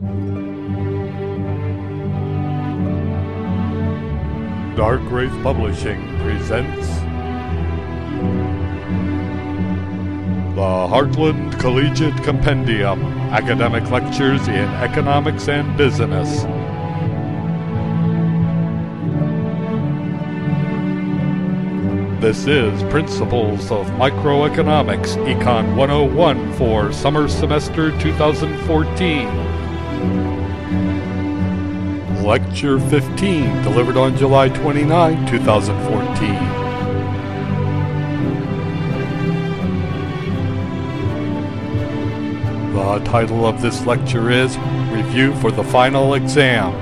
Dark Wraith Publishing presents the Heartland Collegiate Compendium, Academic Lectures in Economics and Business. This is Principles of Microeconomics, Econ 101 for summer semester 2014. Lecture 15, delivered on July 29, 2014. The title of this lecture is Review for the Final Exam.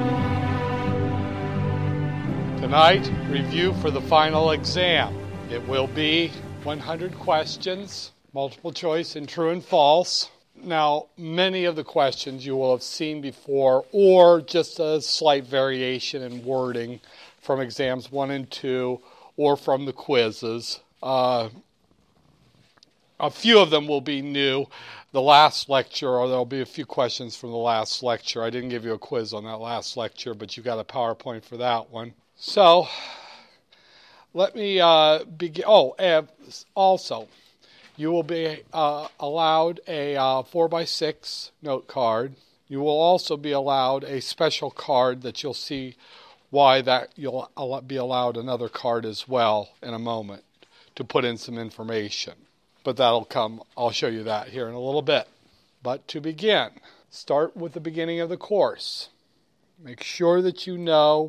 Tonight, review for the final exam. It will be 100 questions, multiple choice and true and false. Now, many of the questions you will have seen before, or just a slight variation in wording from exams 1 and 2, or from the quizzes. A few of them will be new. The last lecture, or there'll be a few questions from the last lecture. I didn't give you a quiz on that last lecture, but you got a PowerPoint for that one. So, let me begin. And also, you will be allowed a 4x6 note card. You will also be allowed a special card that you'll see why that you'll be allowed another card as well in a moment to put in some information. But that'll come, I'll show you that here in a little bit. But to begin, start with the beginning of the course. Make sure that you know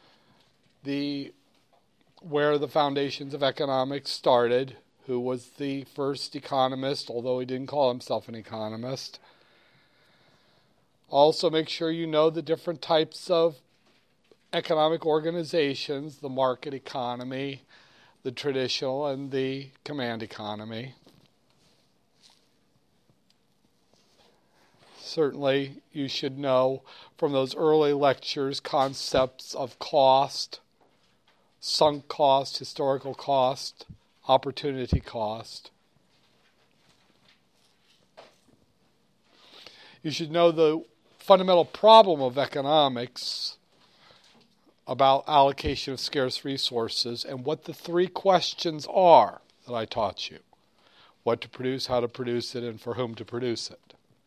where the foundations of economics started, who was the first economist, although he didn't call himself an economist. Also, make sure you know the different types of economic organizations, the market economy, the traditional, and the command economy. Certainly, you should know from those early lectures concepts of cost, sunk cost, historical cost, opportunity cost. You should know the fundamental problem of economics about allocation of scarce resources and what the three questions are that I taught you. What to produce, how to produce it, and for whom to produce it.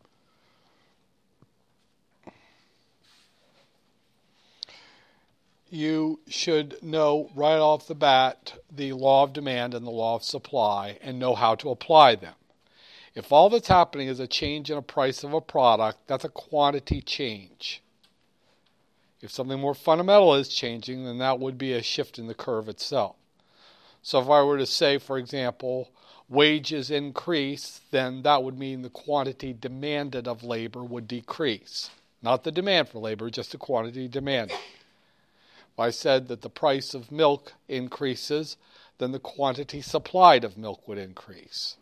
You should know right off the bat the law of demand and the law of supply and know how to apply them. If all that's happening is a change in a price of a product, that's a quantity change. If something more fundamental is changing, then that would be a shift in the curve itself. So if I were to say, for example, wages increase, then that would mean the quantity demanded of labor would decrease. Not the demand for labor, just the quantity demanded. If I said that the price of milk increases, then the quantity supplied of milk would increase.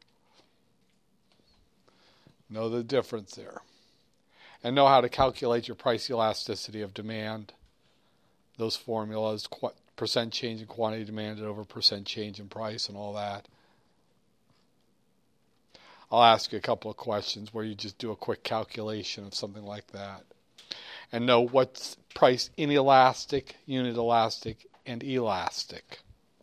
Know the difference there. And know how to calculate your price elasticity of demand. Those formulas, percent change in quantity demanded over percent change in price and all that. I'll ask you a couple of questions where you just do a quick calculation of something like that. And know what's price inelastic, unit elastic, and elastic.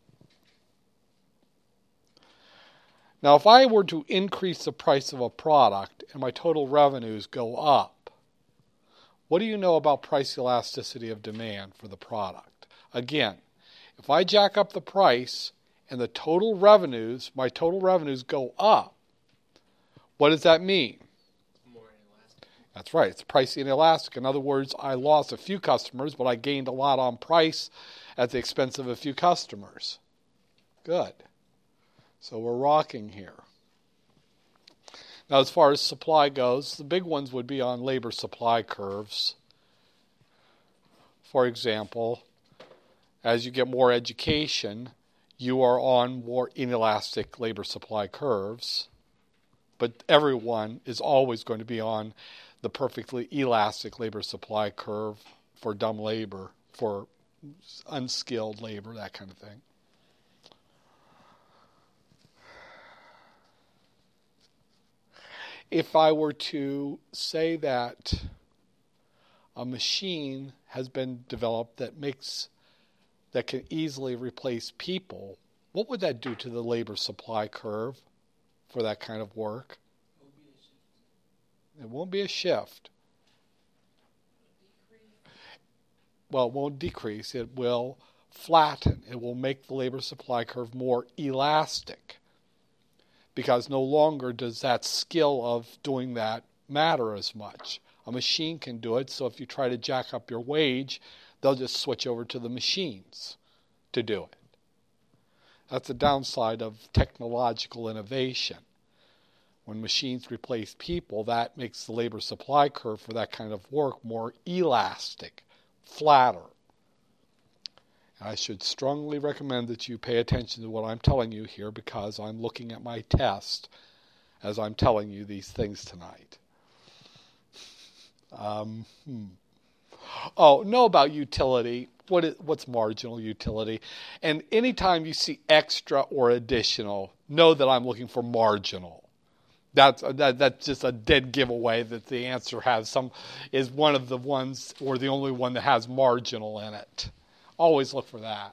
Now, if I were to increase the price of a product and my total revenues go up, what do you know about price elasticity of demand for the product? Again, if I jack up the price and my total revenues go up, what does that mean? That's right. It's price inelastic. In other words, I lost a few customers, but I gained a lot on price at the expense of a few customers. Good. So we're rocking here. Now, as far as supply goes, the big ones would be on labor supply curves. For example, as you get more education, you are on more inelastic labor supply curves. But everyone is always going to be on the perfectly elastic labor supply curve for dumb labor, for unskilled labor, that kind of thing. if I were to say that a machine has been developed that can easily replace people, what would that do to the labor supply curve for that kind of work? It won't be a shift. Well, it won't decrease. It will flatten. It will make the labor supply curve more elastic, because no longer does that skill of doing that matter as much. A machine can do it, so if you try to jack up your wage, they'll just switch over to the machines to do it. That's the downside of technological innovation. When machines replace people, that makes the labor supply curve for that kind of work more elastic, flatter. I should strongly recommend that you pay attention to what I'm telling you here, because I'm looking at my test as I'm telling you these things tonight. Oh, know about utility. What's marginal utility? And anytime you see extra or additional, know that I'm looking for marginal. That's just a dead giveaway that the answer is one of the ones, or the only one that has marginal in it. Always look for that.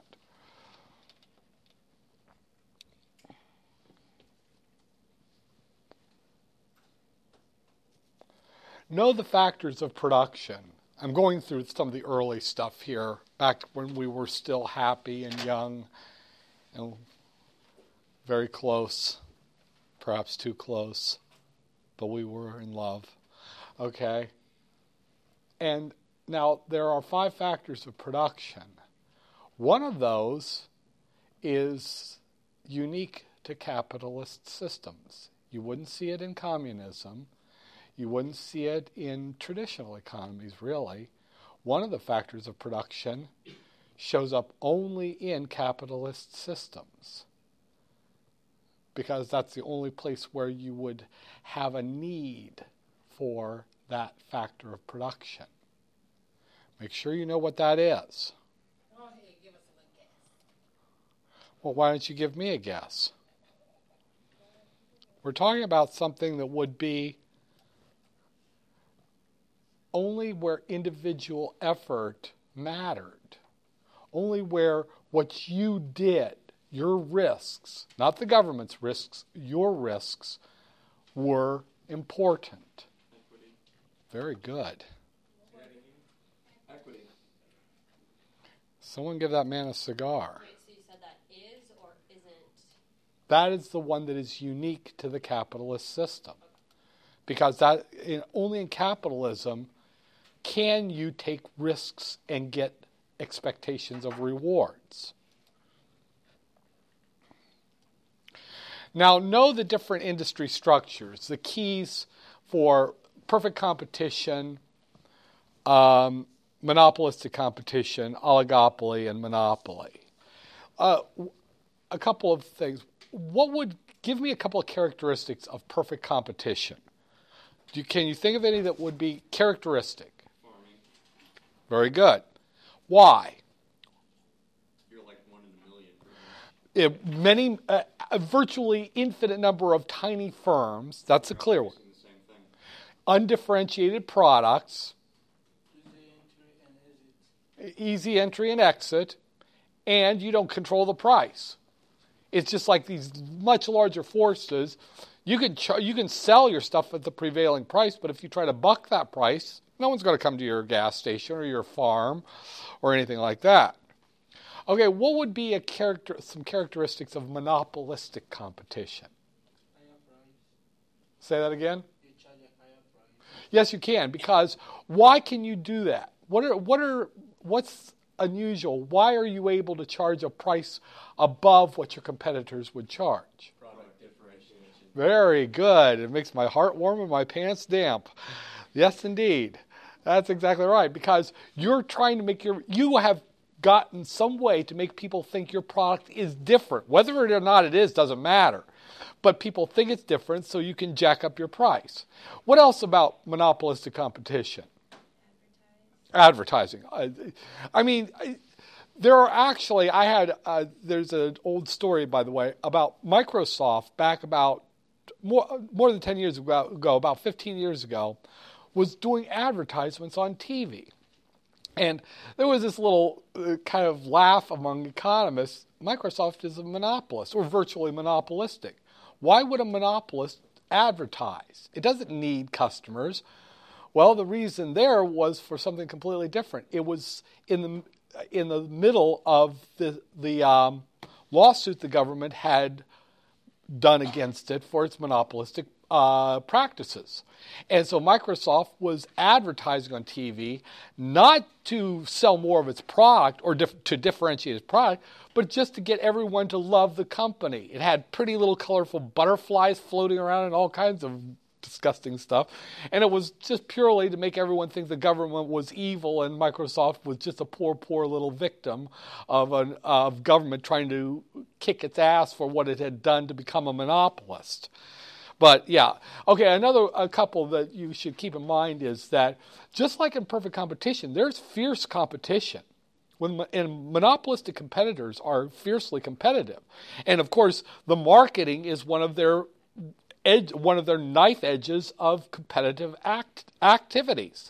Know the factors of production. I'm going through some of the early stuff here, back when we were still happy and young and very close, perhaps too close, but we were in love. Okay? And now there are 5 factors of production. One of those is unique to capitalist systems. You wouldn't see it in communism. You wouldn't see it in traditional economies, really. One of the factors of production shows up only in capitalist systems, because that's the only place where you would have a need for that factor of production. Make sure you know what that is. Give us a guess. Well, why don't you give me a guess? We're talking about something that would be only where individual effort mattered. Only where what you did, your risks, not the government's risks, your risks, were important. Equity. Very good. Equity. Someone give that man a cigar. Wait, so you said that is or isn't? That is the one that is unique to the capitalist system. Because only in capitalism can you take risks and get expectations of rewards. Now, know the different industry structures, the keys for perfect competition, monopolistic competition, oligopoly, and monopoly. A couple of things. Give me a couple of characteristics of perfect competition? Can you think of any that would be characteristic? Farming. Very good. Why? You're like one in a million. A virtually infinite number of tiny firms. That's a clear one. The same thing. Undifferentiated products. Easy entry and exit. And you don't control the price. It's just like these much larger forces. You can sell your stuff at the prevailing price, but if you try to buck that price, no one's going to come to your gas station or your farm or anything like that. Okay, what would be some characteristics of monopolistic competition? Say that again? Yes, you can, because why can you do that? What's unusual? Why are you able to charge a price above what your competitors would charge? Product differentiation. Very good. It makes my heart warm and my pants damp. Yes, indeed. That's exactly right, because you're trying to you have gotten some way to make people think your product is different. Whether or not it is doesn't matter. But people think it's different, so you can jack up your price. What else about monopolistic competition? Advertising. There are actually, there's an old story, by the way, about Microsoft back about more than 10 years ago, about 15 years ago, was doing advertisements on TV. And there was this little kind of laugh among economists. Microsoft is a monopolist, or virtually monopolistic. Why would a monopolist advertise? It doesn't need customers. Well, the reason there was for something completely different. It was in the middle of the lawsuit the government had done against it for its monopolistic practices. And so Microsoft was advertising on TV not to sell more of its product or to differentiate its product, but just to get everyone to love the company. It had pretty little colorful butterflies floating around and all kinds of disgusting stuff. And it was just purely to make everyone think the government was evil and Microsoft was just a poor little victim of government trying to kick its ass for what it had done to become a monopolist. But yeah, okay, a couple that you should keep in mind is that just like in perfect competition, there's fierce competition. And monopolistic competitors are fiercely competitive. And of course, the marketing is one of their knife edges of competitive activities.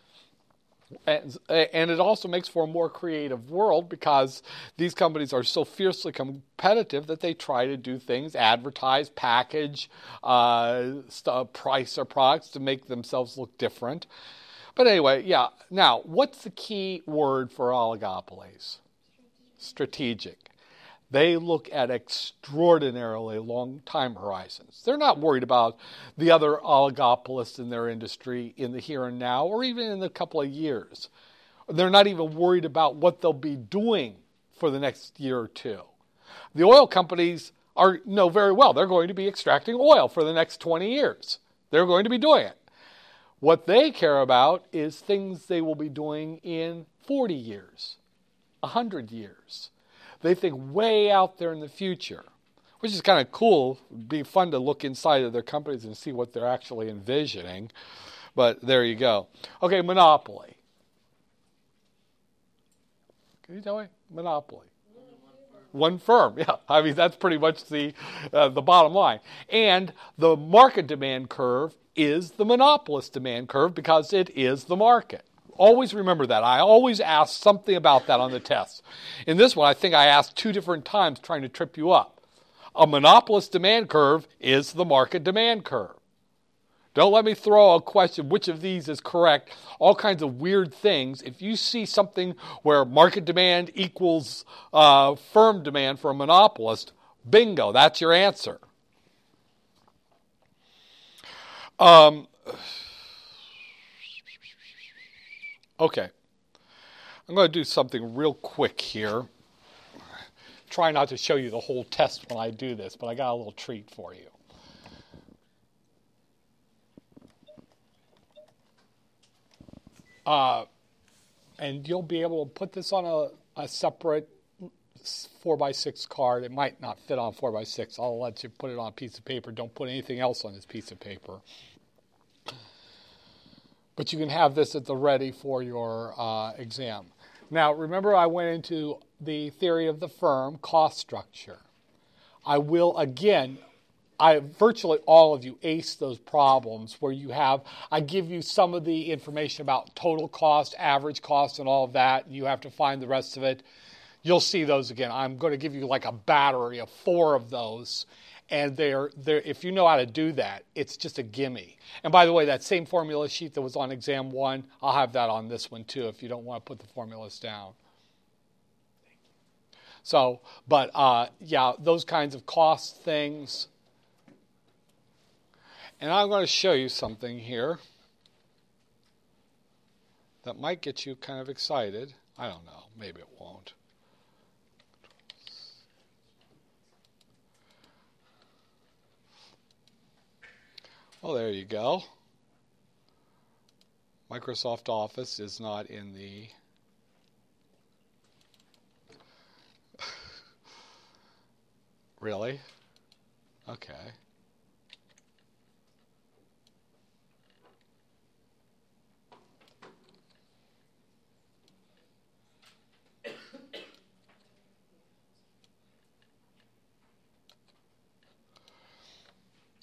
And it also makes for a more creative world because these companies are so fiercely competitive that they try to do things, advertise, package, price their products to make themselves look different. But anyway, yeah. Now, what's the key word for oligopolies? Strategic. They look at extraordinarily long time horizons. They're not worried about the other oligopolists in their industry in the here and now or even in a couple of years. They're not even worried about what they'll be doing for the next year or two. The oil companies know very well they're going to be extracting oil for the next 20 years. They're going to be doing it. What they care about is things they will be doing in 40 years, 100 years. They think way out there in the future, which is kind of cool. It'd be fun to look inside of their companies and see what they're actually envisioning. But there you go. Okay, monopoly. Can you tell me? Monopoly. One firm. Yeah, I mean, that's pretty much the bottom line. And the market demand curve is the monopolist demand curve because it is the market. Always remember that. I always ask something about that on the test. In this one, I think I asked 2 different times trying to trip you up. A monopolist demand curve is the market demand curve. Don't let me throw a question, which of these is correct, all kinds of weird things. If you see something where market demand equals firm demand for a monopolist, bingo, that's your answer. Okay, I'm going to do something real quick here. Try not to show you the whole test when I do this, but I got a little treat for you. And you'll be able to put this on a separate 4x6 card. It might not fit on 4x6. I'll let you put it on a piece of paper. Don't put anything else on this piece of paper. But you can have this at the ready for your exam. Now, remember I went into the theory of the firm, cost structure. I will, again, virtually all of you ace those problems where I give you some of the information about total cost, average cost, and all of that, and you have to find the rest of it. You'll see those again. I'm going to give you like a battery of 4 of those. And they're if you know how to do that, it's just a gimme. And by the way, that same formula sheet that was on exam 1, I'll have that on this one too if you don't want to put the formulas down. So, but yeah, those kinds of cost things. And I'm going to show you something here that might get you kind of excited. I don't know, maybe it won't. Well, there you go. Microsoft Office is not in the Really? Okay.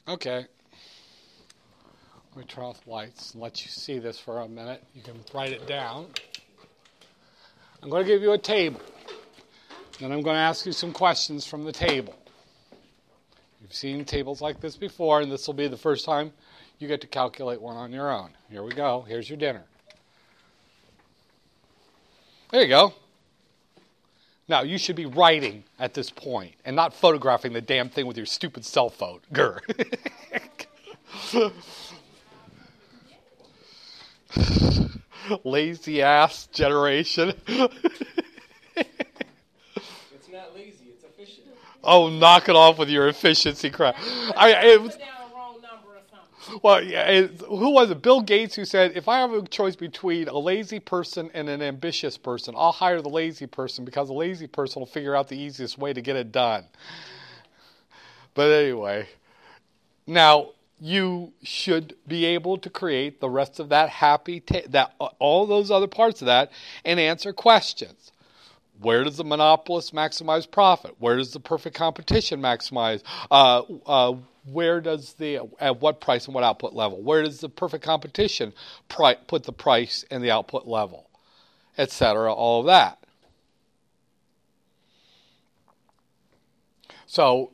Okay. Let me turn off the lights and let you see this for a minute. You can write it down. I'm going to give you a table. Then I'm going to ask you some questions from the table. You've seen tables like this before, and this will be the first time you get to calculate one on your own. Here we go. Here's your dinner. There you go. Now, you should be writing at this point and not photographing the damn thing with your stupid cell phone. Grr. Lazy ass generation. It's not lazy, it's efficient. Oh, knock it off with your efficiency crap. Well, yeah, who was it? Bill Gates, who said, if I have a choice between a lazy person and an ambitious person, I'll hire the lazy person because the lazy person will figure out the easiest way to get it done. But anyway, now you should be able to create the rest of that all those other parts of that and answer questions. Where does the monopolist maximize profit? Where does the perfect competition maximize? Where does at what price and what output level? Where does the perfect competition put the price and the output level, etc.? All of that. So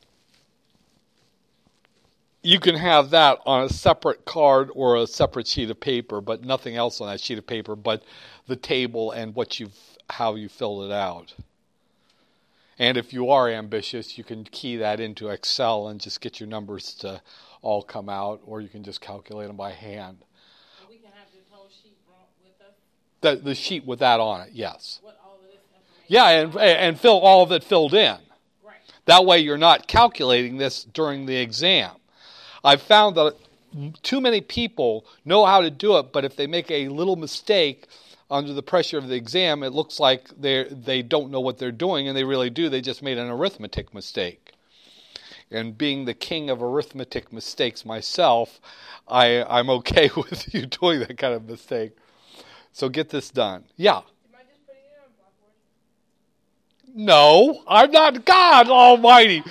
you can have that on a separate card or a separate sheet of paper, but nothing else on that sheet of paper but the table and how you filled it out. And if you are ambitious, you can key that into Excel and just get your numbers to all come out, or you can just calculate them by hand. So we can have this whole sheet with us? The sheet with that on it, yes. With all of this information? Yeah, and fill all of it filled in. Right. That way you're not calculating this during the exam. I've found that too many people know how to do it, but if they make a little mistake under the pressure of the exam, it looks like they don't know what they're doing, and they really do. They just made an arithmetic mistake. And being the king of arithmetic mistakes myself, I'm okay with you doing that kind of mistake. So get this done. Yeah. Am I just putting it on Blackboard? No, I'm not God Almighty.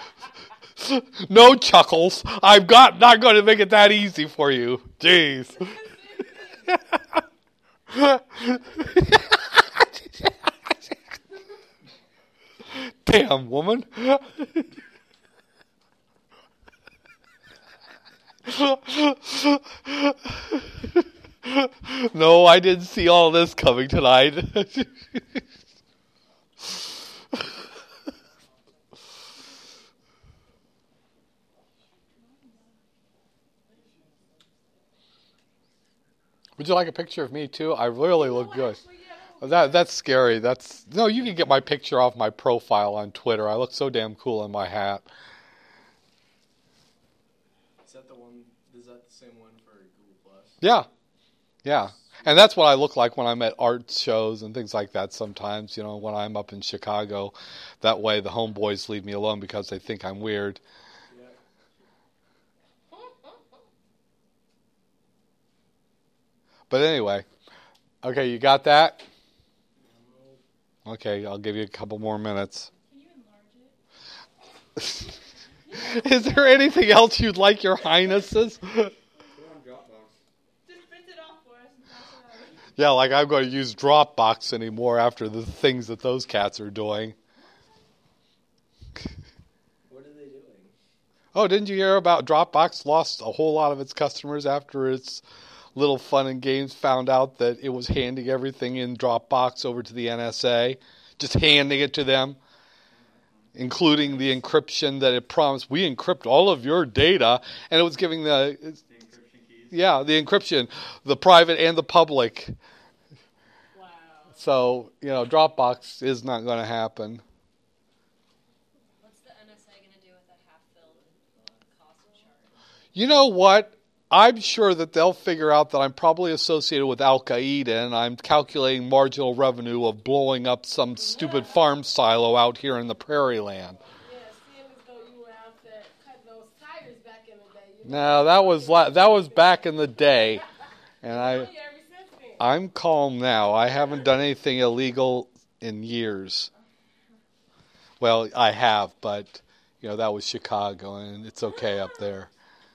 No chuckles. I'm not going to make it that easy for you. Jeez. Damn, woman. No, I didn't see all this coming tonight. Would you like a picture of me too? I really look good. That's scary. No, you can get my picture off my profile on Twitter. I look so damn cool in my hat. Is that the same one for Google Plus? Yeah. Yeah. And that's what I look like when I'm at art shows and things like that sometimes, when I'm up in Chicago. That way the homeboys leave me alone because they think I'm weird. But anyway, okay, you got that? Okay, I'll give you a couple more minutes. Can you enlarge it? Is there anything else you'd like, Your Highnesses? Just print it off for us and pass it out. Yeah, like I'm going to use Dropbox anymore after the things that those cats are doing. What are they doing? Oh, didn't you hear about Dropbox lost a whole lot of its customers after its Little Fun and Games found out that it was handing everything in Dropbox over to the NSA, just handing it to them, including the encryption that it promised. We encrypt all of your data, and it was giving the encryption keys? Yeah, the encryption, the private and the public. Wow. So, Dropbox is not going to happen. What's the NSA going to do with that half-filled cost chart? You know what? I'm sure that they'll figure out that I'm probably associated with Al-Qaeda and I'm calculating marginal revenue of blowing up some stupid farm silo out here in the prairie land. Yeah, seeing as though you were out there cutting those tires back in the day. No, that was back in the day. And I'm calm now. I haven't done anything illegal in years. Well, I have, but That was Chicago, and it's okay up there.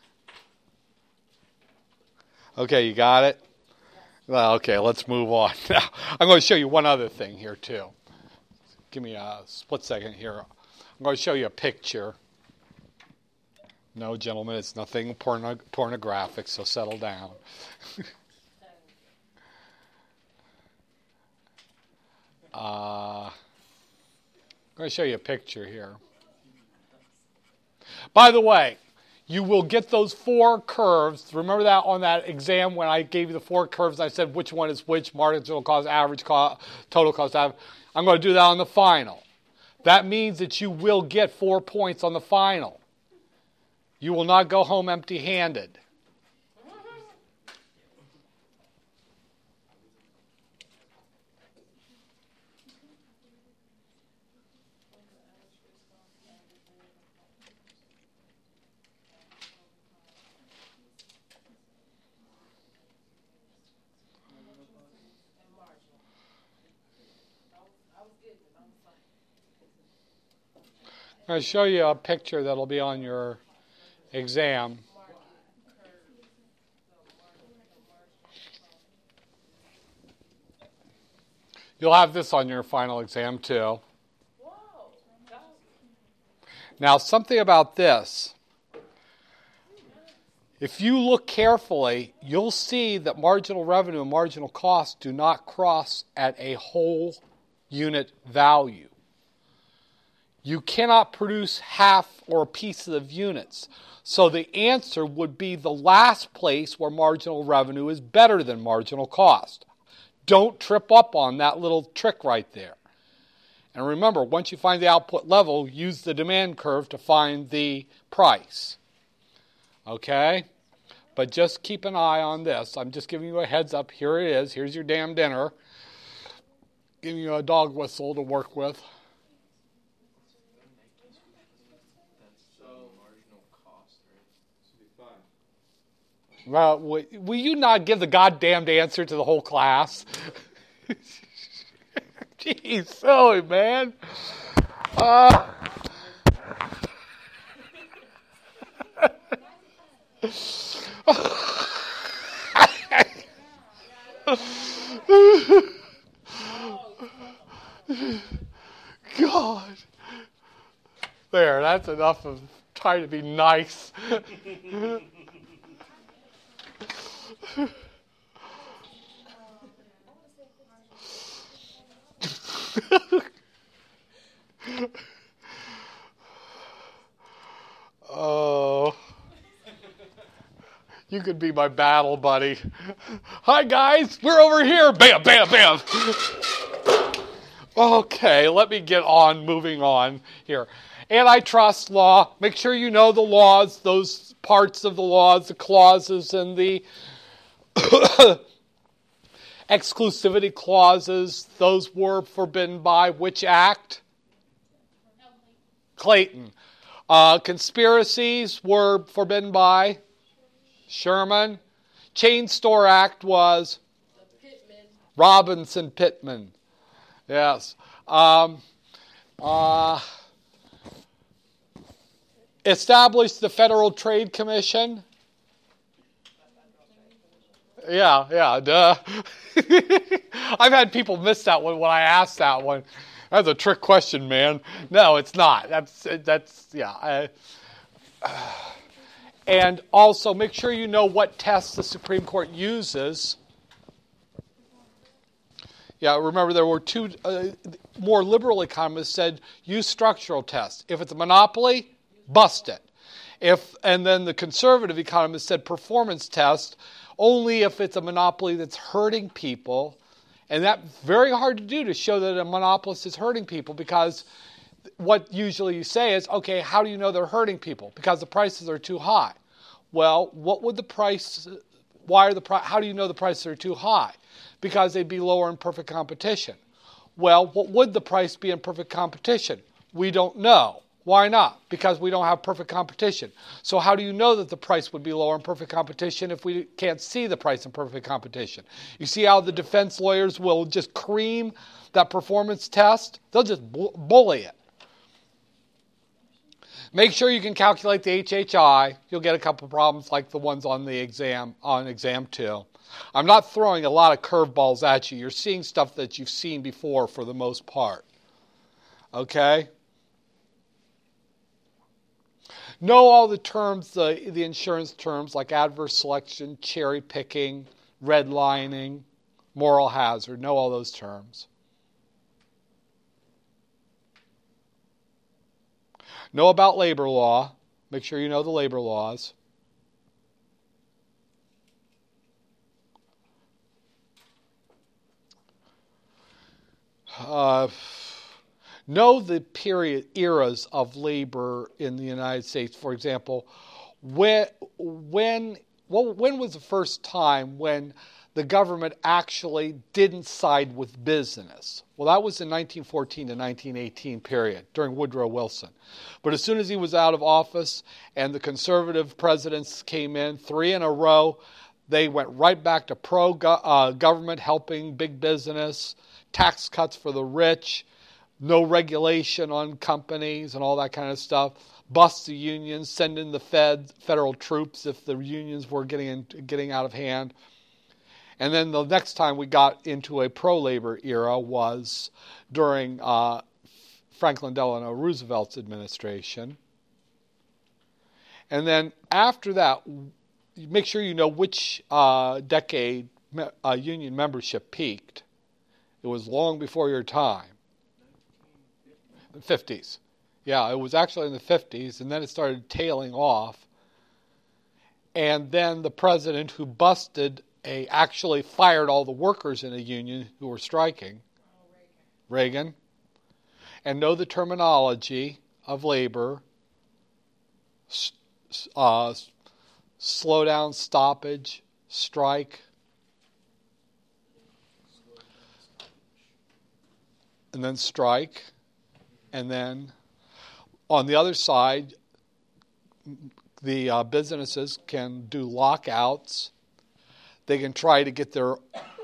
Okay, you got it? Well, okay, let's move on. Now, I'm going to show you one other thing here, too. Give me a split second here. I'm going to show you a picture. No, gentlemen, it's nothing pornographic, so settle down. I'm going to show you a picture here. By the way, you will get those 4 curves. Remember that on that exam when I gave you the 4 curves, I said which one is which, marginal cost, average cost, total cost. I'm going to do that on the final. That means that you will get 4 points on the final. You will not go home empty-handed. I'm going to show you a picture that'll be on your exam. You'll have this on your final exam too. Now, something about this. If you look carefully, you'll see that marginal revenue and marginal cost do not cross at a whole unit value. You cannot produce half or pieces of units. So the answer would be the last place where marginal revenue is better than marginal cost. Don't trip up on that little trick right there. And remember, once you find the output level, use the demand curve to find the price. Okay? But just keep an eye on this. I'm just giving you a heads up. Here it is. Here's your damn dinner. Giving you a dog whistle to work with. Well, will you not give the goddamned answer to the whole class? Jeez, silly, man. God. There, that's enough of trying to be nice. Oh, you could be my battle buddy. Hi guys, we're over here. Bam, bam, bam. Okay, let me get on, moving on here. Antitrust law, make sure you know the laws, those parts of the laws, the clauses and the exclusivity clauses. Those were forbidden by which act? Clayton. Conspiracies were forbidden by Sherman. Chain Store Act was Robinson-Pittman. Yes. Established the Federal Trade Commission. Yeah, duh. I've had people miss that one when I asked that one. That's a trick question, man. No, it's not. That's yeah. And also, make sure you know what tests the Supreme Court uses. Yeah, remember there were two more liberal economists said use structural tests. If it's a monopoly, bust it. And then the conservative economists said performance test only if it's a monopoly that's hurting people. And that's very hard to do, to show that a monopolist is hurting people, because what usually you say is, okay, how do you know they're hurting people? Because the prices are too high. Well, what would the price, how do you know the prices are too high? Because they'd be lower in perfect competition. Well, what would the price be in perfect competition? We don't know. Why not? Because we don't have perfect competition. So how do you know that the price would be lower in perfect competition if we can't see the price in perfect competition? You see how the defense lawyers will just cream that performance test? They'll just bully it. Make sure you can calculate the HHI. You'll get a couple problems like the ones on the exam, on exam 2. I'm not throwing a lot of curveballs at you. You're seeing stuff that you've seen before for the most part. Okay? Know all the terms, the insurance terms like adverse selection, cherry picking, redlining, moral hazard. Know all those terms. Know about labor law. Make sure you know the labor laws. Know the eras of labor in the United States. For example, when was the first time when the government actually didn't side with business? Well, that was in 1914 to 1918 period, during Woodrow Wilson. But as soon as he was out of office and the conservative presidents came in, 3 in a row, they went right back to pro-government helping big business, tax cuts for the rich, no regulation on companies and all that kind of stuff, bust the unions, send in the federal troops if the unions were getting out of hand. And then the next time we got into a pro-labor era was during Franklin Delano Roosevelt's administration. And then after that, make sure you know which decade union membership peaked. It was long before your time. The 50s. Yeah, it was actually in the 50s, and then it started tailing off. And then the president who actually fired all the workers in a union who were striking, Reagan. And know the terminology of labor, slow down, stoppage, strike. And then strike. And then on the other side, the businesses can do lockouts. They can try to get their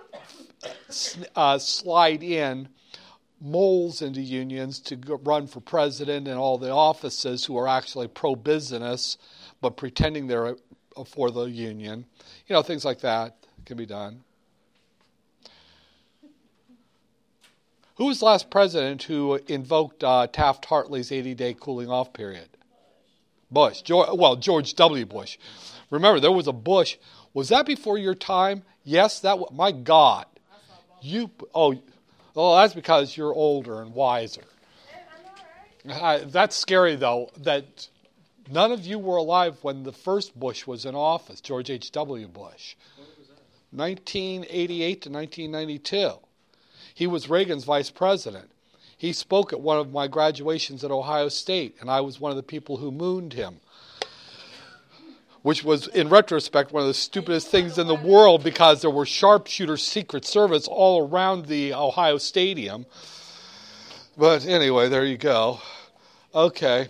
slide in moles into unions to run for president and all the offices who are actually pro-business but pretending they're for the union. You know, things like that can be done. Who was the last president who invoked Taft-Hartley's 80-day cooling-off period? Bush. George W. Bush. Remember, there was a Bush. Was that before your time? Yes, that was. My God. That's because you're older and wiser. That's scary, though, that none of you were alive when the first Bush was in office, George H.W. Bush. When was that? 1988 to 1992. He was Reagan's vice president. He spoke at one of my graduations at Ohio State, and I was one of the people who mooned him, which was, in retrospect, one of the stupidest things in the world because there were sharpshooter Secret Service all around the Ohio Stadium. But anyway, there you go. Okay.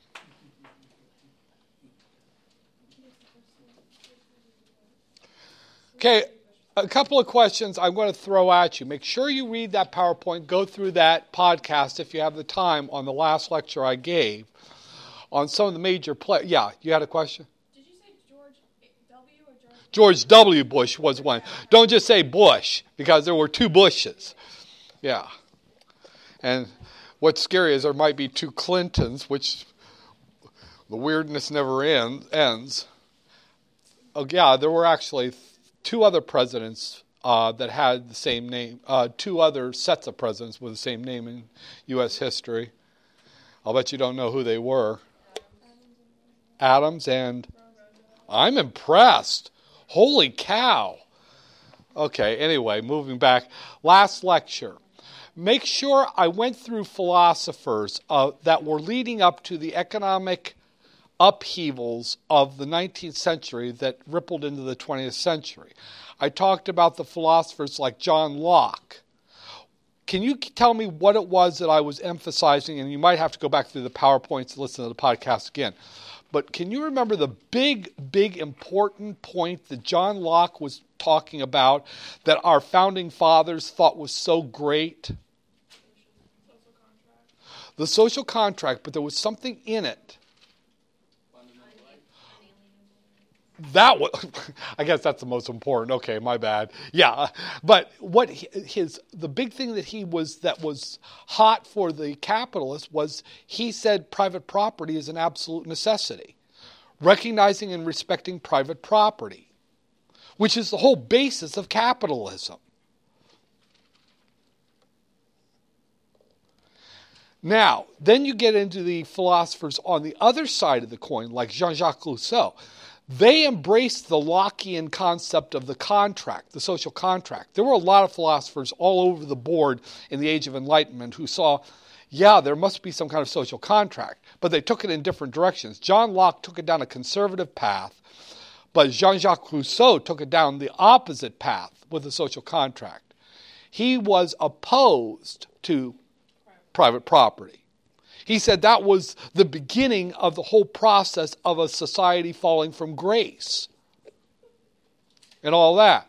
Okay. A couple of questions I'm going to throw at you. Make sure you read that PowerPoint. Go through that podcast if you have the time on the last lecture I gave on some of the major players. Yeah, you had a question? Did you say George W. or George? George W. Bush was one. Don't just say Bush, because there were 2 Bushes. Yeah. And what's scary is there might be 2 Clintons, which the weirdness never ends. Oh, yeah, there were actually 2 other presidents that had the same name, 2 other sets of presidents with the same name in U.S. history. I'll bet you don't know who they were. Adams and... I'm impressed. Holy cow. Okay, anyway, moving back. Last lecture. Make sure I went through philosophers that were leading up to the economic upheavals of the 19th century that rippled into the 20th century. I talked about the philosophers like John Locke. Can you tell me what it was that I was emphasizing? And you might have to go back through the PowerPoints and listen to the podcast again. But can you remember the big, important point that John Locke was talking about that our founding fathers thought was so great? The social contract, but there was something in it that was, I guess that's the most important. Okay, my bad. Yeah, but what the big thing that was hot for the capitalists was he said private property is an absolute necessity, recognizing and respecting private property, which is the whole basis of capitalism. Now, then you get into the philosophers on the other side of the coin, like Jean-Jacques Rousseau. They embraced the Lockean concept of the contract, the social contract. There were a lot of philosophers all over the board in the Age of Enlightenment who saw, yeah, there must be some kind of social contract, but they took it in different directions. John Locke took it down a conservative path, but Jean-Jacques Rousseau took it down the opposite path with the social contract. He was opposed to private property. He said that was the beginning of the whole process of a society falling from grace and all that.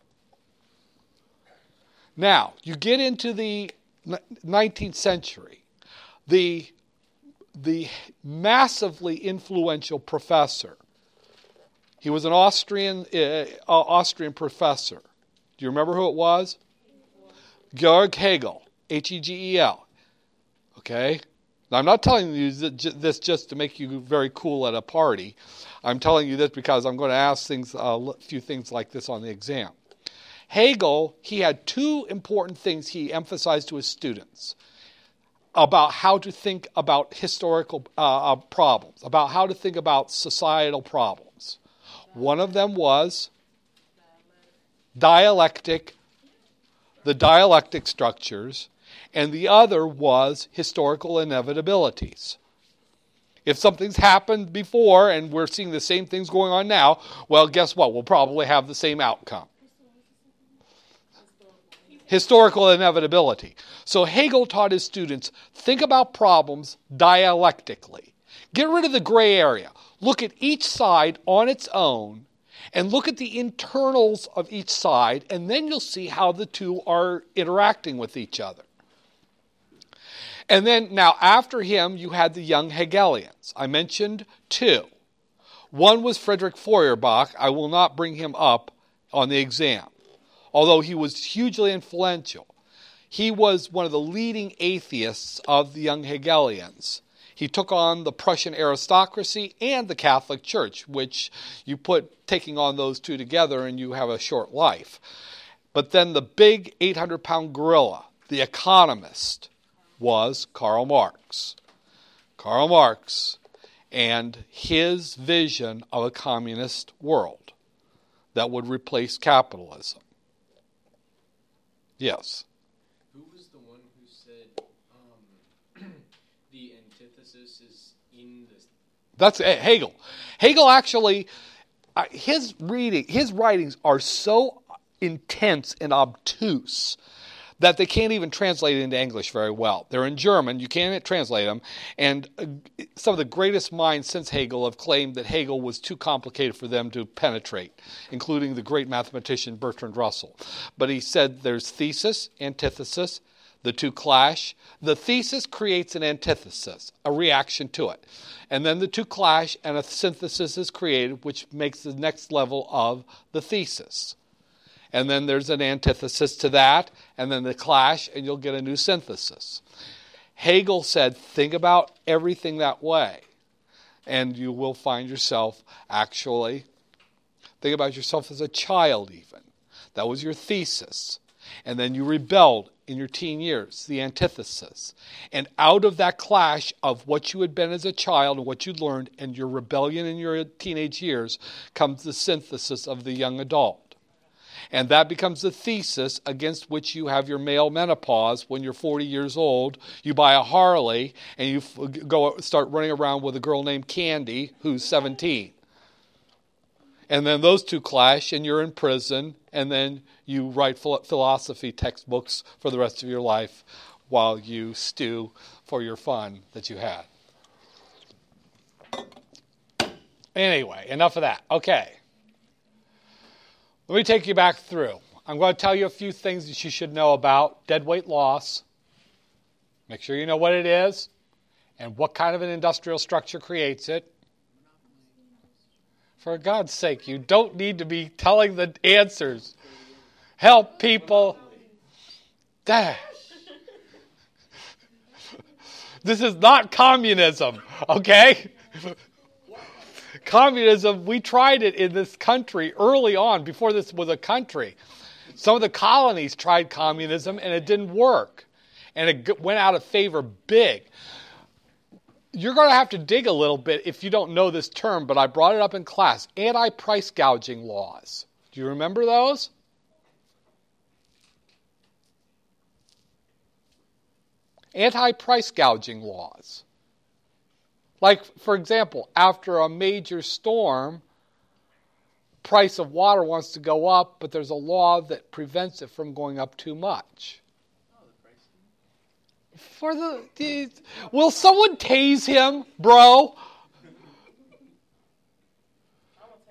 Now, you get into the 19th century. The massively influential professor, he was an Austrian professor. Do you remember who it was? Georg Hegel, Hegel. Okay? Now, I'm not telling you this just to make you very cool at a party. I'm telling you this because I'm going to ask a few things like this on the exam. Hegel, he had two important things he emphasized to his students about how to think about historical problems, about how to think about societal problems. One of them was the dialectic structures, and the other was historical inevitabilities. If something's happened before and we're seeing the same things going on now, well, guess what? We'll probably have the same outcome. Historical inevitability. So Hegel taught his students, think about problems dialectically. Get rid of the gray area. Look at each side on its own and look at the internals of each side, and then you'll see how the two are interacting with each other. And then, now after him, you had the young Hegelians. I mentioned two. One was Friedrich Feuerbach. I will not bring him up on the exam, although he was hugely influential. He was one of the leading atheists of the young Hegelians. He took on the Prussian aristocracy and the Catholic Church, which you put taking on those two together and you have a short life. But then the big 800-pound gorilla, the economist, was Karl Marx. Karl Marx and his vision of a communist world that would replace capitalism. Yes? Who was the one who said the antithesis is in this? That's Hegel. Hegel actually, his writings are so intense and obtuse that they can't even translate it into English very well. They're in German, you can't translate them, and some of the greatest minds since Hegel have claimed that Hegel was too complicated for them to penetrate, including the great mathematician Bertrand Russell. But he said there's thesis, antithesis, the two clash. The thesis creates an antithesis, a reaction to it. And then the two clash and a synthesis is created, which makes the next level of the thesis. And then there's an antithesis to that, and then the clash, and you'll get a new synthesis. Hegel said, think about everything that way, and you will find yourself actually, think about yourself as a child even. That was your thesis. And then you rebelled in your teen years, the antithesis. And out of that clash of what you had been as a child and what you learned and your rebellion in your teenage years comes the synthesis of the young adult. And that becomes the thesis against which you have your male menopause when you're 40 years old. You buy a Harley and you go start running around with a girl named Candy who's 17. And then those two clash and you're in prison, and then you write philosophy textbooks for the rest of your life while you stew for your fun that you had. Anyway, enough of that. Okay. Let me take you back through. I'm going to tell you a few things that you should know about deadweight loss. Make sure you know what it is and what kind of an industrial structure creates it. For God's sake, you don't need to be telling the answers. Help people. Dash. This is not communism, okay? Communism, we tried it in this country early on, before this was a country. Some of the colonies tried communism and it didn't work. And it went out of favor big. You're going to have to dig a little bit if you don't know this term, but I brought it up in class. Anti-price gouging laws. Do you remember those? Anti-price gouging laws. Like, for example, after a major storm, price of water wants to go up, but there's a law that prevents it from going up too much. Will someone tase him, bro? I'm gonna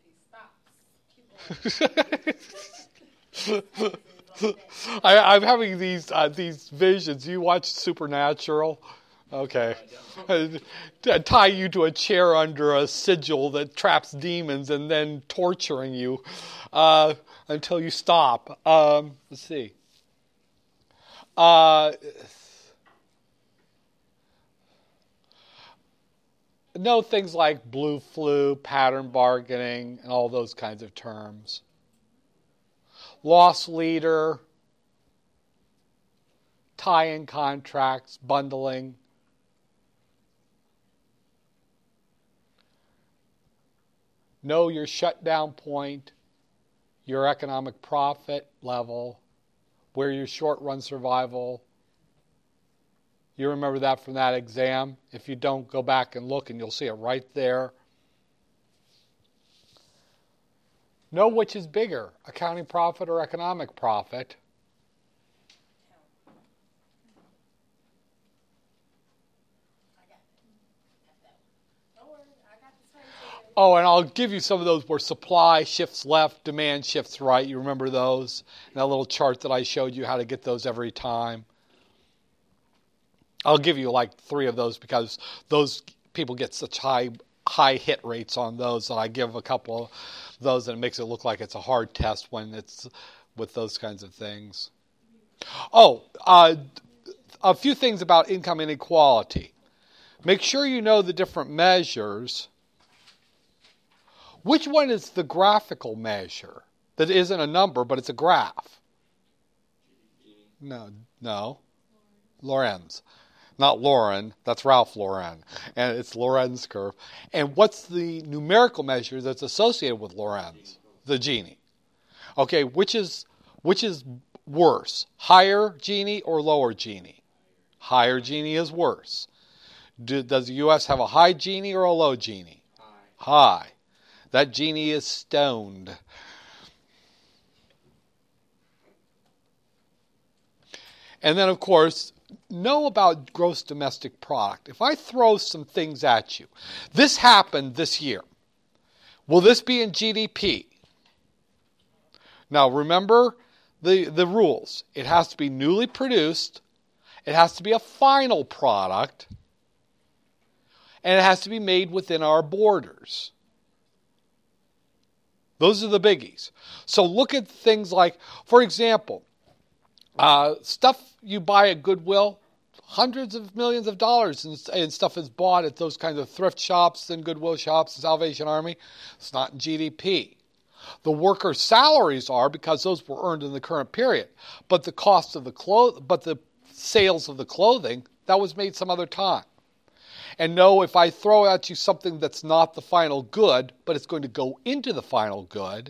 tase him if he stops. I'm having these visions. You watch Supernatural? Okay. Tie you to a chair under a sigil that traps demons and then torturing you until you stop. Let's see. Know things like blue flu, pattern bargaining, and all those kinds of terms. Loss leader, tie-in contracts, bundling. Know your shutdown point, your economic profit level, where your short-run survival. You remember that from that exam? If you don't, go back and look and you'll see it right there. Know which is bigger, accounting profit or economic profit. Oh, and I'll give you some of those where supply shifts left, demand shifts right. You remember those? And that little chart that I showed you how to get those every time. I'll give you like 3 of those because those people get such high hit rates on those that I give a couple of those and it makes it look like it's a hard test when it's with those kinds of things. Oh, a few things about income inequality. Make sure you know the different measures. Which one is the graphical measure? That isn't a number, but it's a graph. No. Lorenz. Not Lauren, that's Ralph Lauren. And it's Lorenz curve. And what's the numerical measure that's associated with Lorenz? The Gini. Okay, which is worse? Higher Gini or lower Gini? Higher Gini is worse. Does the U.S. have a high Gini or a low Gini? High. That Gini is stoned. And then, of course, know about gross domestic product. If I throw some things at you, this happened this year. Will this be in GDP? Now, remember the rules. It has to be newly produced. It has to be a final product. And it has to be made within our borders. Those are the biggies. So look at things like, for example, stuff you buy at Goodwill, hundreds of millions of dollars and stuff is bought at those kinds of thrift shops and Goodwill shops and Salvation Army. It's not in GDP. The workers' salaries are because those were earned in the current period. But the cost of the sales of the clothing, that was made some other time. And know if I throw at you something that's not the final good, but it's going to go into the final good,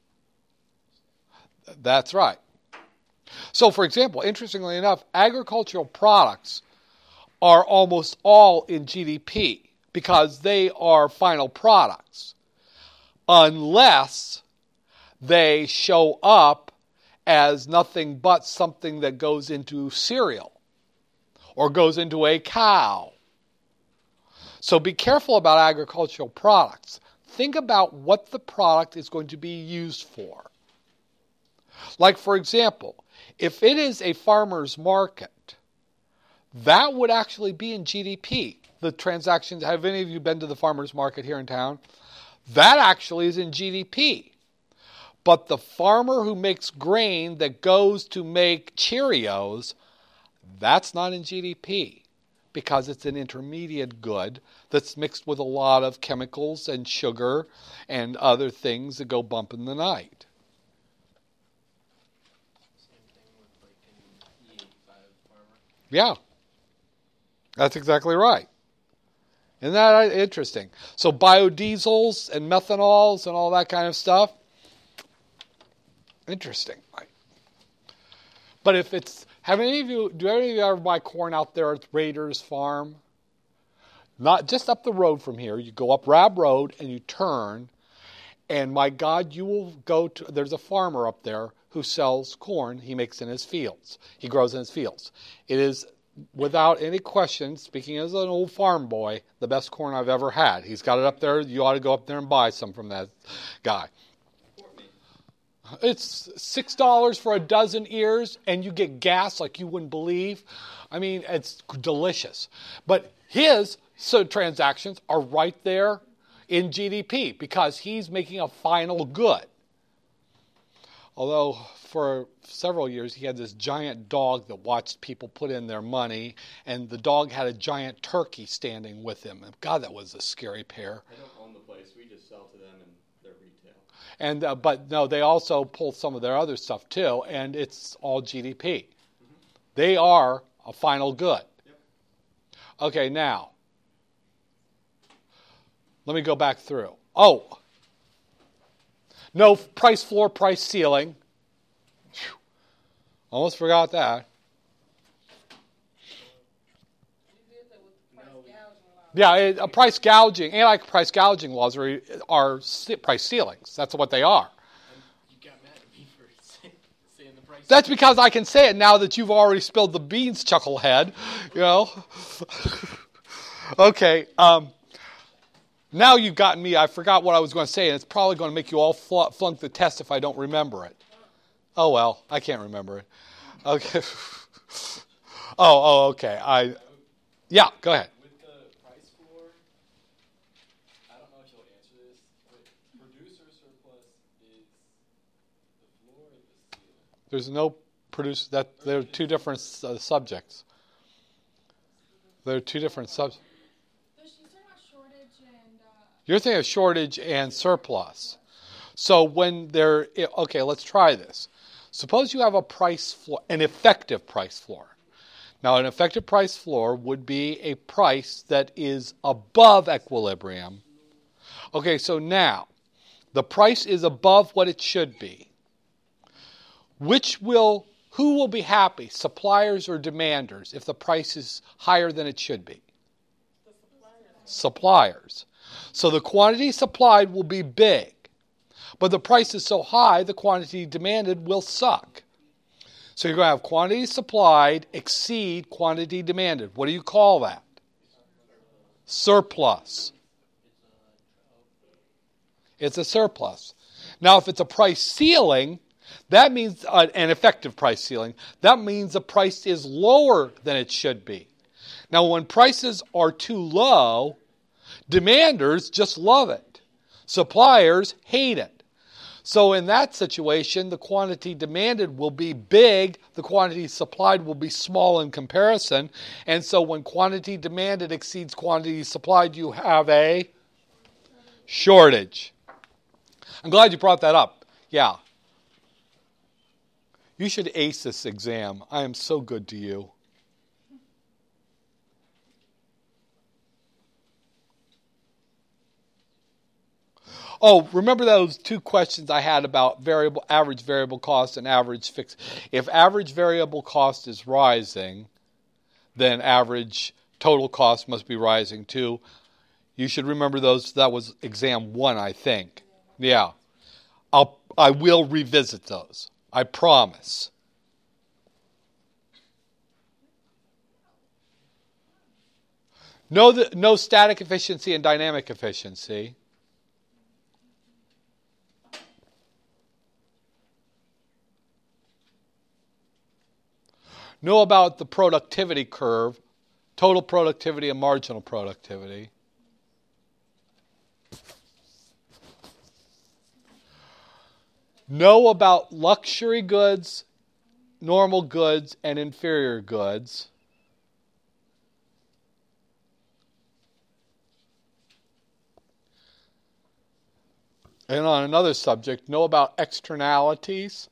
that's right. So, for example, interestingly enough, agricultural products are almost all in GDP because they are final products, unless they show up as nothing but something that goes into cereal or goes into a cow. So be careful about agricultural products. Think about what the product is going to be used for. Like, for example, if it is a farmer's market, that would actually be in GDP. The transactions, have any of you been to the farmer's market here in town? That actually is in GDP. But the farmer who makes grain that goes to make Cheerios, that's not in GDP because it's an intermediate good that's mixed with a lot of chemicals and sugar and other things that go bump in the night. Same thing with like an E85 farmer. Yeah, that's exactly right. Isn't that interesting? So biodiesels and methanols and all that kind of stuff, interesting. But if it's, do any of you ever buy corn out there at Raiders Farm? Not just up the road from here. You go up Rab Road and you turn, and my God, you will go to, there's a farmer up there who sells corn he makes in his fields. He grows in his fields. It is, without any question, speaking as an old farm boy, the best corn I've ever had. He's got it up there. You ought to go up there and buy some from that guy. It's $6 for a dozen ears, and you get gas like you wouldn't believe. I mean, it's delicious. But his transactions are right there in GDP because he's making a final good. Although for several years he had this giant dog that watched people put in their money, and the dog had a giant turkey standing with him. And God, that was a scary pair. I don't own the place. We just sell to them and they're retail. And but no, they also pull some of their other stuff too, and it's all GDP. Mm-hmm. They are a final good. Yep. Okay, now let me go back through. Oh, no price floor, price ceiling. Whew. Almost forgot that. Yeah, a price gouging, anti-price gouging laws are price ceilings. That's what they are. You got mad at me for saying the price. That's because I can say it now that you've already spilled the beans, chucklehead. You know. Okay. Now you've gotten me. I forgot what I was going to say, and it's probably going to make you all flunk the test if I don't remember it. Oh well, I can't remember it. Okay. Okay. Yeah. Go ahead. There's no produce that they're two different subjects. They're two different subjects. You're thinking of shortage and surplus. So when they're okay, let's try this. Suppose you have a price floor, an effective price floor. Now, an effective price floor would be a price that is above equilibrium. Okay, so now the price is above what it should be. Who will be happy, suppliers or demanders, if the price is higher than it should be? Suppliers. So the quantity supplied will be big, but the price is so high, the quantity demanded will suck. So you're going to have quantity supplied exceed quantity demanded. What do you call that? Surplus. It's a surplus. Now, if it's a price ceiling, that means an effective price ceiling. That means the price is lower than it should be. Now, when prices are too low, demanders just love it. Suppliers hate it. So in that situation, the quantity demanded will be big. The quantity supplied will be small in comparison. And so when quantity demanded exceeds quantity supplied, you have a shortage. I'm glad you brought that up. Yeah. You should ace this exam. I am so good to you. Oh, remember those two questions I had about average variable cost and average fixed. If average variable cost is rising, then average total cost must be rising too. You should remember those. That was exam 1, I think. Yeah. I will revisit those. I promise. No static efficiency and dynamic efficiency. Know about the productivity curve, total productivity and marginal productivity. know about luxury goods, normal goods, and inferior goods. And on another subject, know about externalities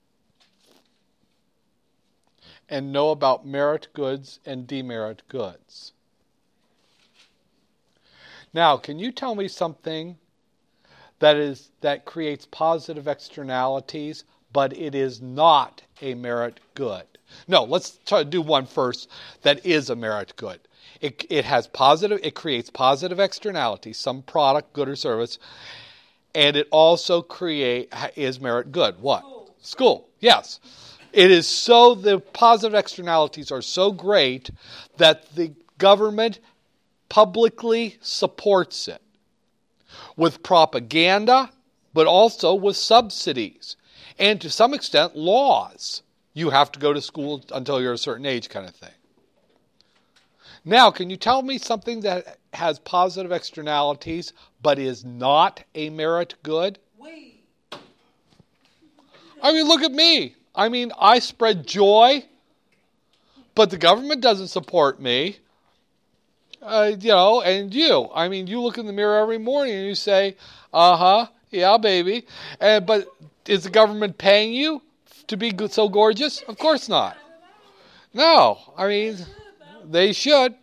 and know about merit goods and demerit goods. Now, can you tell me something that creates positive externalities, but it is not a merit good? No, let's try to do one first that is a merit good. It creates positive externalities, some product, good, or service, and it also is merit good. What? School. Yes. It is so, the positive externalities are so great that the government publicly supports it with propaganda, but also with subsidies, and to some extent laws. You have to go to school until you're a certain age kind of thing. Now, can you tell me something that has positive externalities but is not a merit good? I mean, look at me. I mean, I spread joy, but the government doesn't support me. And you. I mean, you look in the mirror every morning and you say, yeah, baby. But is the government paying you to be so gorgeous? Of course not. No, I mean, they should.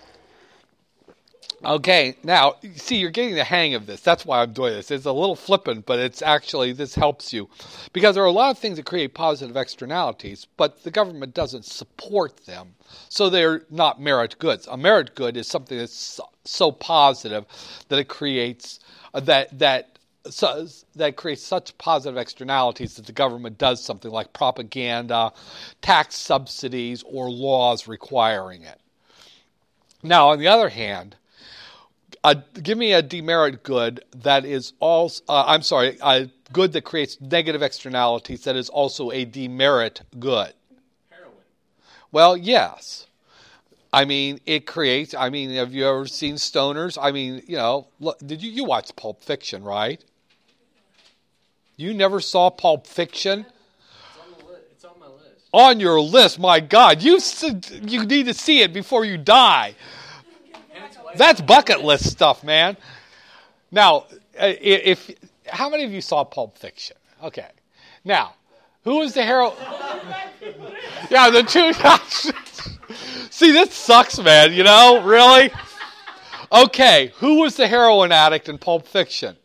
Okay, now, see, you're getting the hang of this. That's why I'm doing this. It's a little flippant, but it's actually, this helps you. Because there are a lot of things that create positive externalities, but the government doesn't support them. So they're not merit goods. A merit good is something that's so positive that it creates, that creates such positive externalities that the government does something like propaganda, tax subsidies, or laws requiring it. Now, on the other hand, give me a demerit good that is also, a good that creates negative externalities that is also a demerit good. Heroin. Well, yes. I mean, it creates, have you ever seen stoners? I mean, did you watch Pulp Fiction, right? You never saw Pulp Fiction? It's on my list. On your list, my God. You need to see it before you die. That's bucket list stuff, man. Now, how many of you saw Pulp Fiction? Okay. Now, who was the hero? Yeah, the two. See, this sucks, man. Really? Okay, who was the heroin addict in Pulp Fiction?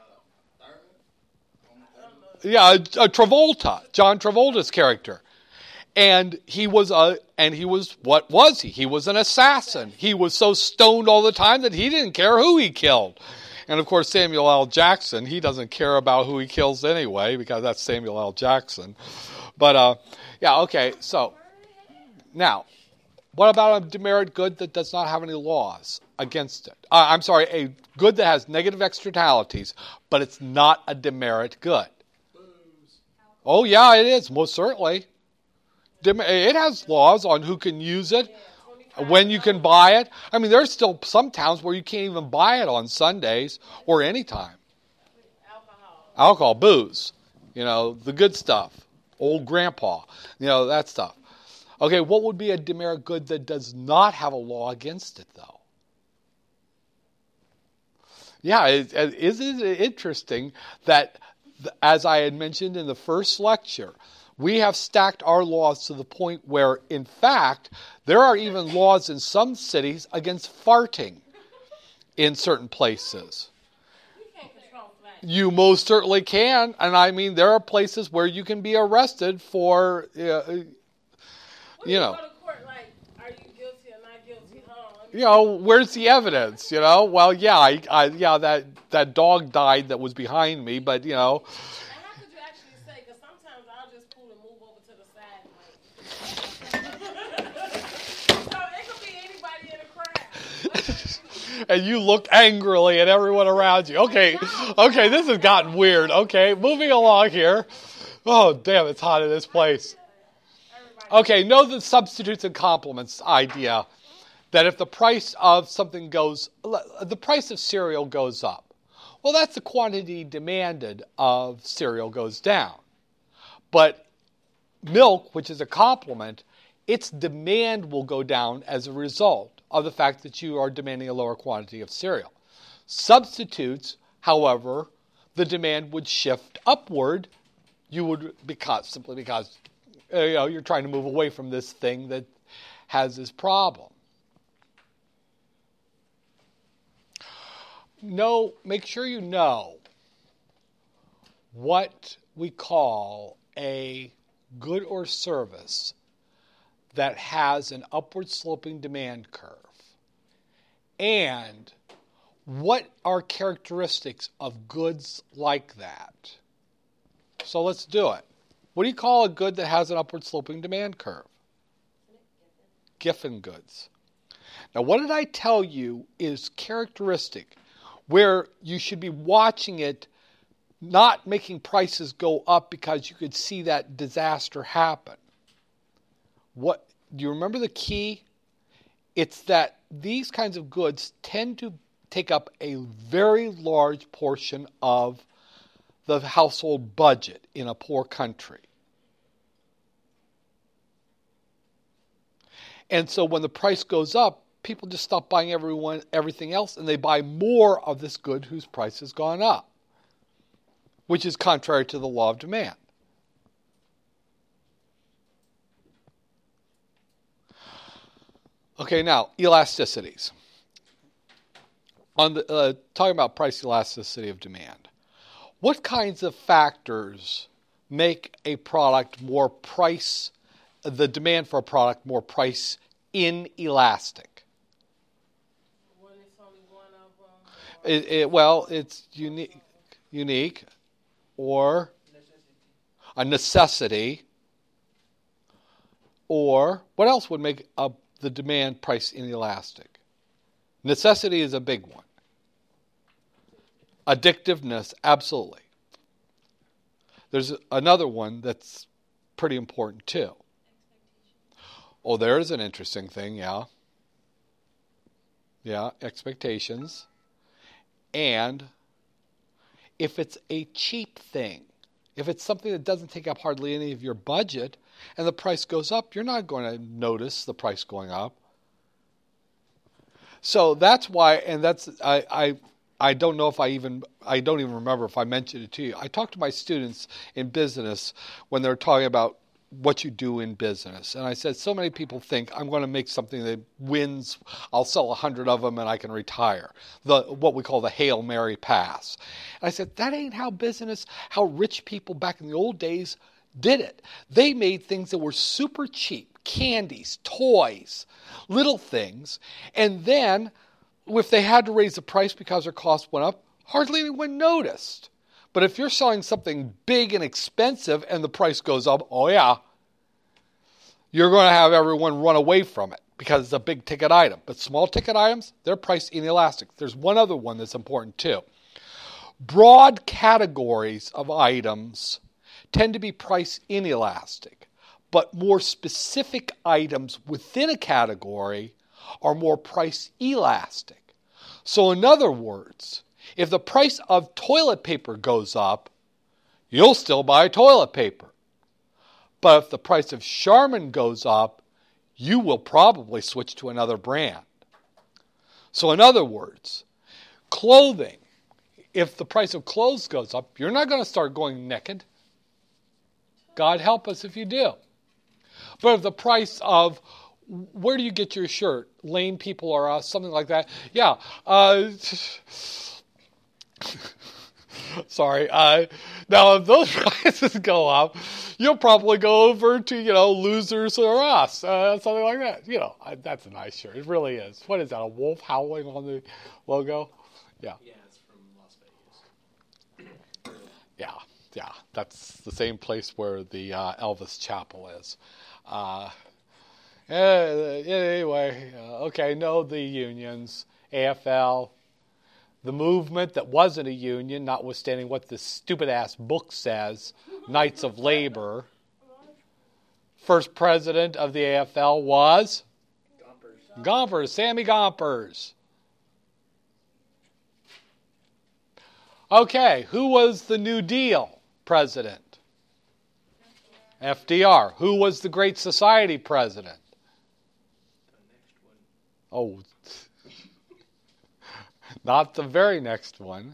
Yeah, Travolta, John Travolta's character. And he was what was he? He was an assassin. He was so stoned all the time that he didn't care who he killed. And of course, Samuel L. Jackson, he doesn't care about who he kills anyway, because that's Samuel L. Jackson. But, okay, so, now, what about a demerit good that does not have any laws against it? A good that has negative externalities, but it's not a demerit good. Oh, yeah, it is, most certainly. It has laws on who can use it, when you can buy it. I mean, there's still some towns where you can't even buy it on Sundays or any time. Alcohol, booze, the good stuff, old grandpa, that stuff. Okay, what would be a demerit good that does not have a law against it, though? Yeah, isn't it interesting that, as I had mentioned in the first lecture, we have stacked our laws to the point where, in fact, there are even laws in some cities against farting in certain places. You can't control that. You most certainly can. And there are places where you can be arrested for, When you go to court, like, are you guilty or not guilty? where's the evidence? Well, yeah, that dog died that was behind me, but, And how could you actually say? Because sometimes I'll just pull and move over to the side. So it could be anybody in the crowd. and you look angrily at everyone around you. Okay, this has gotten weird. Okay, moving along here. Oh, damn, it's hot in this place. Okay, know the substitutes and complements idea. That if the price of something the price of cereal goes up, Well, that's the quantity demanded of cereal goes down. But milk, which is a complement, its demand will go down as a result of the fact that you are demanding a lower quantity of cereal. Substitutes, however, the demand would shift upward. You would simply because you're trying to move away from this thing that has this problem. Make sure you know what we call a good or service that has an upward sloping demand curve. And what are characteristics of goods like that? So let's do it. What do you call a good that has an upward sloping demand curve? Giffen goods. Now, what did I tell you is characteristic where you should be watching it, not making prices go up because you could see that disaster happen? What do you remember the key? It's that these kinds of goods tend to take up a very large portion of the household budget in a poor country. And so when the price goes up, people just stop buying everything else, and they buy more of this good whose price has gone up, which is contrary to the law of demand. Okay, now, elasticities. Talking about price elasticity of demand. What kinds of factors make a product more price, the demand for a product more price inelastic? When it's only one of It's unique, or a necessity, or what else would make the demand price inelastic? Necessity is a big one. Addictiveness, absolutely. There's another one that's pretty important too. Oh, there's an interesting thing, yeah. Yeah, expectations. And if it's a cheap thing, if it's something that doesn't take up hardly any of your budget and the price goes up, you're not going to notice the price going up. So that's why, and that's, I don't know if I don't even remember if I mentioned it to you. I talk to my students in business when they're talking about what you do in business. And I said, so many people think I'm going to make something that wins. I'll sell 100 of them and I can retire. What we call the Hail Mary pass. And I said, that ain't how rich people back in the old days did it. They made things that were super cheap, candies, toys, little things. And then if they had to raise the price because their cost went up, hardly anyone noticed. But if you're selling something big and expensive and the price goes up, oh yeah, you're going to have everyone run away from it because it's a big ticket item. But small ticket items, they're price inelastic. There's one other one that's important too. Broad categories of items tend to be price inelastic, but more specific items within a category are more price elastic. So in other words, if the price of toilet paper goes up, you'll still buy toilet paper. But if the price of Charmin goes up, you will probably switch to another brand. So in other words, clothing, if the price of clothes goes up, you're not going to start going naked. God help us if you do. But if the price of, where do you get your shirt? Lame People or us, something like that. Yeah. Sorry. Now, if those prices go up, you'll probably go over to, Losers or Us, something like that. That's a nice shirt. It really is. What is that, a wolf howling on the logo? Yeah. Yeah, it's from Las Vegas. Yeah. That's the same place where the Elvis Chapel is. Anyway, okay, no, the unions, AFL, the movement that wasn't a union, notwithstanding what this stupid-ass book says, Knights of Labor. First president of the AFL was? Gompers, Sammy Gompers. Okay, who was the New Deal president? FDR. Who was the Great Society president? Oh, not the very next one.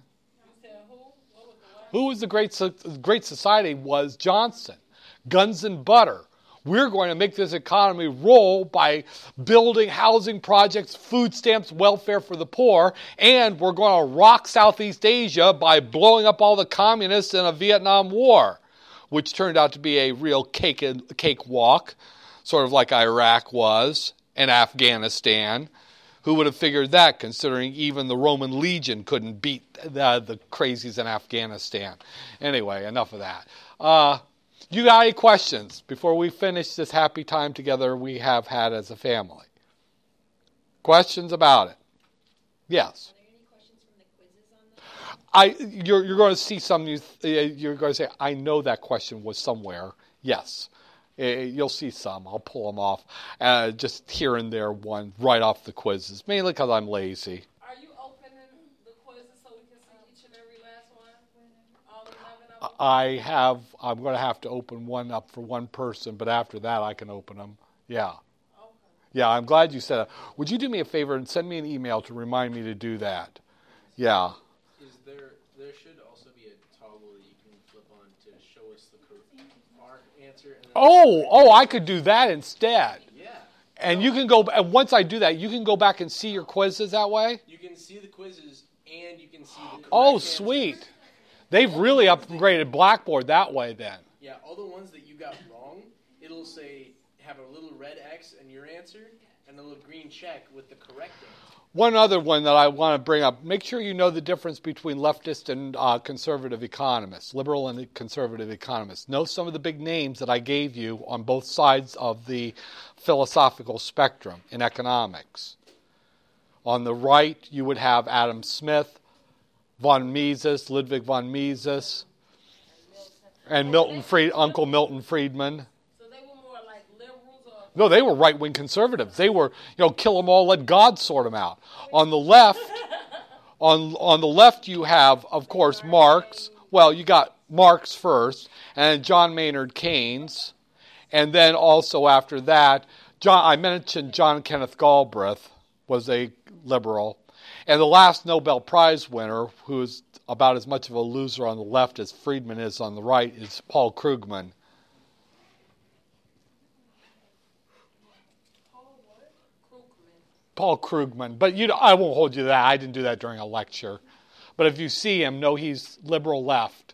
Who was the Great Society? Was Johnson. Guns and butter. We're going to make this economy roll by building housing projects, food stamps, welfare for the poor, and we're going to rock Southeast Asia by blowing up all the communists in a Vietnam War, which turned out to be a real cakewalk, sort of like Iraq was, and Afghanistan. Who would have figured that, considering even the Roman legion couldn't beat the crazies in Afghanistan? Anyway, enough of that. You got any questions before we finish this happy time together we have had as a family? Questions about it? Yes. Are there any questions from the quizzes on that? You're going to see some. You're going to say, I know that question was somewhere. Yes. You'll see some. I'll pull them off. Just here and there, one right off the quizzes. Mainly because I'm lazy. Are you opening the quizzes so we can see each and every last one? All 11 of them? I'm going to have to open one up for one person, but after that I can open them. Yeah. Okay. Yeah, I'm glad you said that. Would you do me a favor and send me an email to remind me to do that? Yeah. There should also be a toggle that you can flip on to show us our answer. And then I could do that instead. Yeah. And you can go, and once I do that, you can go back and see your quizzes that way? You can see the quizzes and you can see the correct Oh, answers. sweet. They've really upgraded Blackboard that way then. Yeah, all the ones that you got wrong, it'll say, have a little red X in your answer and a little green check with the correct answer. One other one that I want to bring up, make sure you know the difference between leftist and conservative economists, liberal and conservative economists. Know some of the big names that I gave you on both sides of the philosophical spectrum in economics. On the right, you would have Adam Smith, von Mises, Ludwig von Mises, and Uncle Milton Friedman. So they were more like liberals or... No, they were right-wing conservatives. They were, kill them all, let God sort them out. On the left, on the left you have, of course, Marx. Well, you got Marx first, and John Maynard Keynes, and then also after that, I mentioned John Kenneth Galbraith was a liberal, and the last Nobel Prize winner, who is about as much of a loser on the left as Friedman is on the right, is Paul Krugman. Paul Krugman. But I won't hold you to that. I didn't do that during a lecture. But if you see him, know he's liberal left.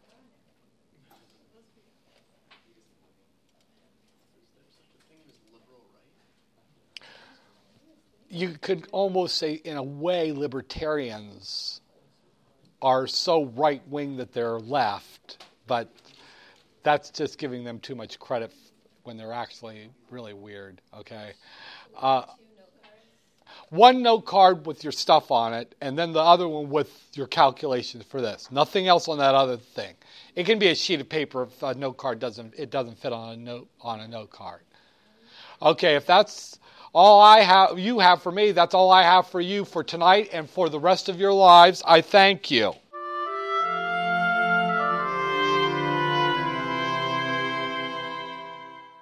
You could almost say, in a way, libertarians are so right-wing that they're left, but that's just giving them too much credit when they're actually really weird, okay? One note card with your stuff on it, and then the other one with your calculations for this. Nothing else on that other thing. It can be a sheet of paper if a note card doesn't fit on a note card. Okay, if that's all you have for me, that's all I have for you for tonight and for the rest of your lives. I thank you.